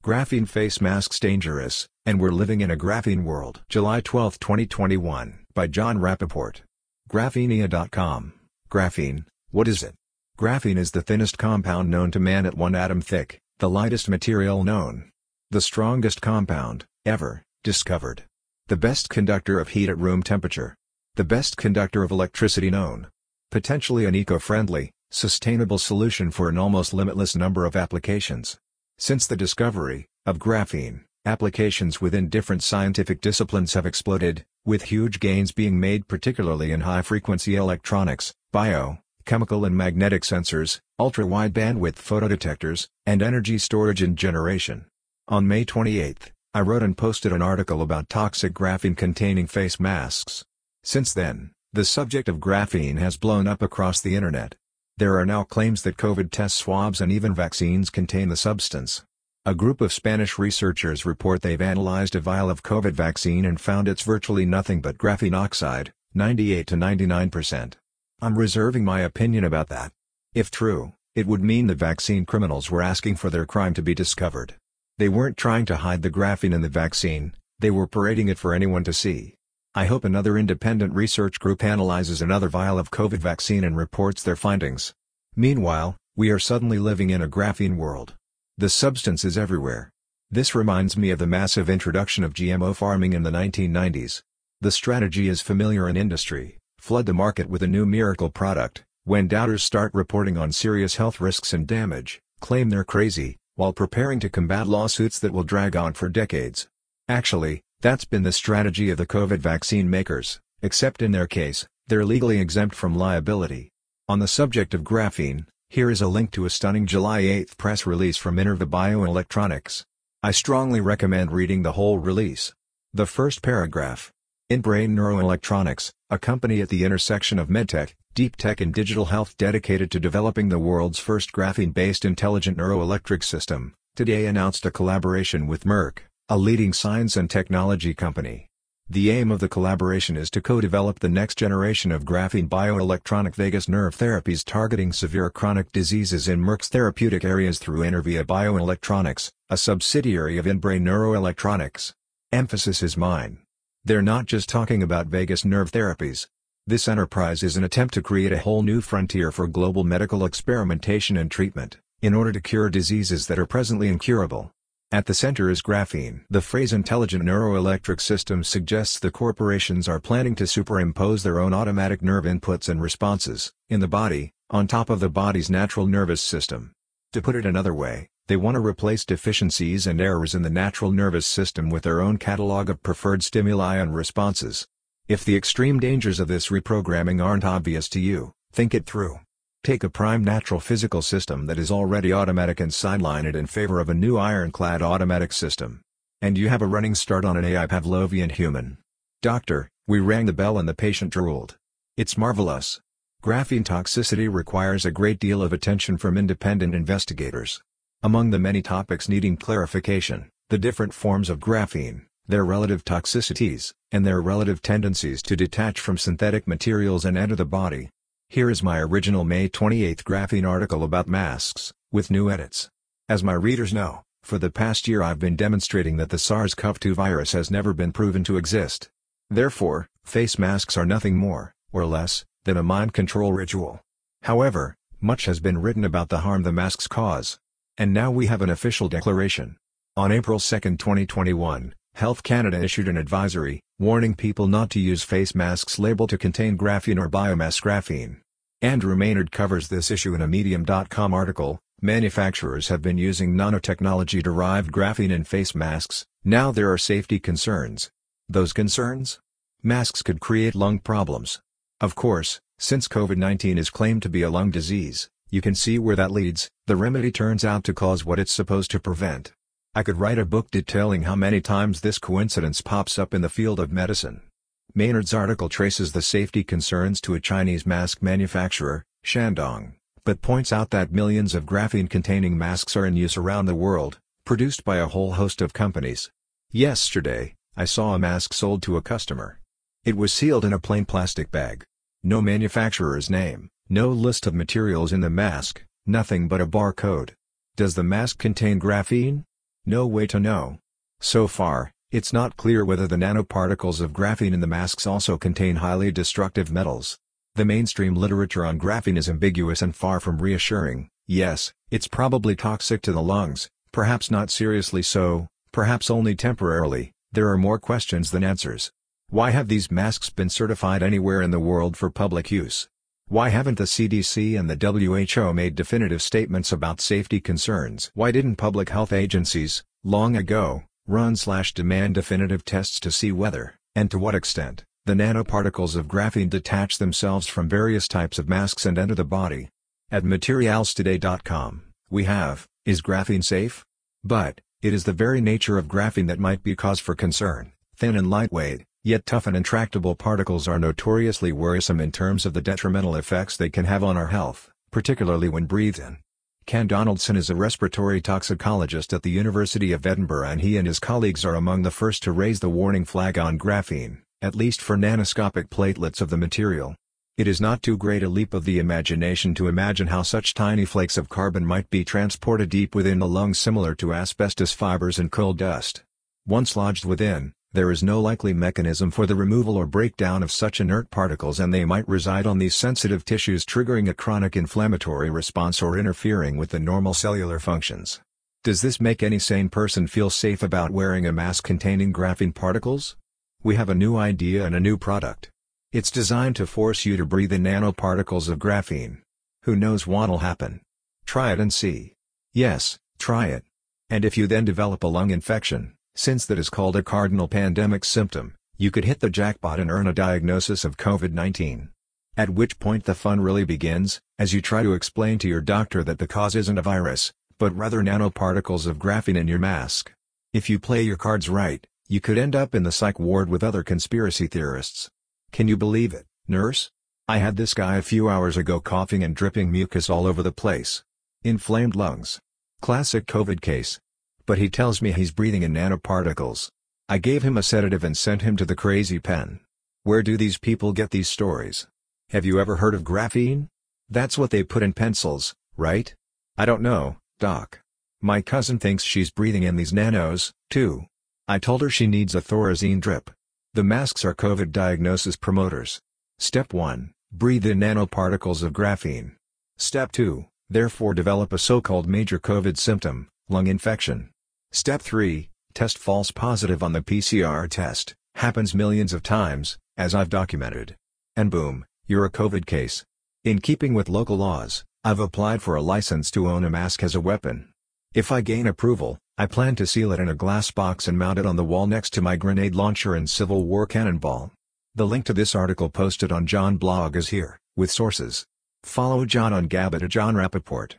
Graphene face masks dangerous, and we're living in a graphene world. July 12, 2021, by John Rappaport. Graphenia.com. Graphene, what is it? Graphene is the thinnest compound known to man at 1 atom thick, the lightest material known. The strongest compound, ever, discovered. The best conductor of heat at room temperature. The best conductor of electricity known. Potentially an eco-friendly, sustainable solution for an almost limitless number of applications. Since the discovery of graphene, applications within different scientific disciplines have exploded, with huge gains being made particularly in high-frequency electronics, bio, chemical and magnetic sensors, ultra-wide bandwidth photodetectors, and energy storage and generation. On May 28, I wrote and posted an article about toxic graphene-containing face masks. Since then, the subject of graphene has blown up across the internet. There are now claims that COVID test swabs and even vaccines contain the substance. A group of Spanish researchers report they've analyzed a vial of COVID vaccine and found it's virtually nothing but graphene oxide, 98 to 99%. I'm reserving my opinion about that. If true, it would mean the vaccine criminals were asking for their crime to be discovered. They weren't trying to hide the graphene in the vaccine, they were parading it for anyone to see. I hope another independent research group analyzes another vial of COVID vaccine and reports their findings. Meanwhile, we are suddenly living in a graphene world. The substance is everywhere. This reminds me of the massive introduction of GMO farming in the 1990s. The strategy is familiar in industry: flood the market with a new miracle product. When doubters start reporting on serious health risks and damage, claim they're crazy, while preparing to combat lawsuits that will drag on for decades. Actually, that's been the strategy of the COVID vaccine makers, except in their case, they're legally exempt from liability. On the subject of graphene, here is a link to a stunning July 8 press release from Innerva Bioelectronics. I strongly recommend reading the whole release. The first paragraph. InBrain Neuroelectronics, a company at the intersection of medtech, deep tech and digital health dedicated to developing the world's first graphene-based intelligent neuroelectric system, today announced a collaboration with Merck, a leading science and technology company. The aim of the collaboration is to co-develop the next generation of graphene bioelectronic vagus nerve therapies targeting severe chronic diseases in Merck's therapeutic areas through Innerva Bioelectronics, a subsidiary of InBrain Neuroelectronics. Emphasis is mine. They're not just talking about vagus nerve therapies. This enterprise is an attempt to create a whole new frontier for global medical experimentation and treatment, in order to cure diseases that are presently incurable. At the center is graphene. The phrase intelligent neuroelectric system suggests the corporations are planning to superimpose their own automatic nerve inputs and responses, in the body, on top of the body's natural nervous system. To put it another way, they want to replace deficiencies and errors in the natural nervous system with their own catalog of preferred stimuli and responses. If the extreme dangers of this reprogramming aren't obvious to you, think it through. Take a prime natural physical system that is already automatic and sideline it in favor of a new ironclad automatic system. And you have a running start on an AI Pavlovian human. Doctor, we rang the bell and the patient drooled. It's marvelous. Graphene toxicity requires a great deal of attention from independent investigators. Among the many topics needing clarification, the different forms of graphene, their relative toxicities, and their relative tendencies to detach from synthetic materials and enter the body. Here is my original May 28 graphene article about masks, with new edits. As my readers know, for the past year I've been demonstrating that the SARS-CoV-2 virus has never been proven to exist. Therefore, face masks are nothing more, or less, than a mind control ritual. However, much has been written about the harm the masks cause. And now we have an official declaration. On April 2, 2021, Health Canada issued an advisory, warning people not to use face masks labeled to contain graphene or biomass graphene. Andrew Maynard covers this issue in a Medium.com article. Manufacturers have been using nanotechnology-derived graphene in face masks, now there are safety concerns. Those concerns? Masks could create lung problems. Of course, since COVID-19 is claimed to be a lung disease, you can see where that leads. The remedy turns out to cause what it's supposed to prevent. I could write a book detailing how many times this coincidence pops up in the field of medicine. Maynard's article traces the safety concerns to a Chinese mask manufacturer, Shandong, but points out that millions of graphene-containing masks are in use around the world, produced by a whole host of companies. Yesterday, I saw a mask sold to a customer. It was sealed in a plain plastic bag. No manufacturer's name, no list of materials in the mask, nothing but a barcode. Does the mask contain graphene? No way to know. So far, it's not clear whether the nanoparticles of graphene in the masks also contain highly destructive metals. The mainstream literature on graphene is ambiguous and far from reassuring. Yes, it's probably toxic to the lungs, perhaps not seriously so, perhaps only temporarily. There are more questions than answers. Why have these masks been certified anywhere in the world for public use? Why haven't the CDC and the WHO made definitive statements about safety concerns? Why didn't public health agencies, long ago, run/demand definitive tests to see whether, and to what extent, the nanoparticles of graphene detach themselves from various types of masks and enter the body? At materialstoday.com, we have, is graphene safe? But, it is the very nature of graphene that might be cause for concern. Thin and lightweight, yet tough and intractable particles are notoriously worrisome in terms of the detrimental effects they can have on our health, particularly when breathed in. Ken Donaldson is a respiratory toxicologist at the University of Edinburgh, and he and his colleagues are among the first to raise the warning flag on graphene, at least for nanoscopic platelets of the material. It is not too great a leap of the imagination to imagine how such tiny flakes of carbon might be transported deep within the lungs, similar to asbestos fibers and coal dust. Once lodged within, there is no likely mechanism for the removal or breakdown of such inert particles, and they might reside on these sensitive tissues, triggering a chronic inflammatory response or interfering with the normal cellular functions. Does this make any sane person feel safe about wearing a mask containing graphene particles? We have a new idea and a new product. It's designed to force you to breathe in nanoparticles of graphene. Who knows what'll happen? Try it and see. Yes, try it. And if you then develop a lung infection, since that is called a cardinal pandemic symptom, you could hit the jackpot and earn a diagnosis of COVID-19. At which point the fun really begins, as you try to explain to your doctor that the cause isn't a virus, but rather nanoparticles of graphene in your mask. If you play your cards right, you could end up in the psych ward with other conspiracy theorists. Can you believe it, nurse? I had this guy a few hours ago coughing and dripping mucus all over the place. Inflamed lungs. Classic COVID case. But he tells me he's breathing in nanoparticles. I gave him a sedative and sent him to the crazy pen. Where do these people get these stories? Have you ever heard of graphene? That's what they put in pencils, right? I don't know, doc. My cousin thinks she's breathing in these nanos, too. I told her she needs a Thorazine drip. The masks are COVID diagnosis promoters. Step 1, breathe in nanoparticles of graphene. Step 2, therefore develop a so-called major COVID symptom, lung infection. Step 3, test false positive on the PCR test, happens millions of times, as I've documented. And boom, you're a COVID case. In keeping with local laws, I've applied for a license to own a mask as a weapon. If I gain approval, I plan to seal it in a glass box and mount it on the wall next to my grenade launcher and Civil War cannonball. The link to this article posted on John blog is here, with sources. Follow John on Gab at @JohnRappaport.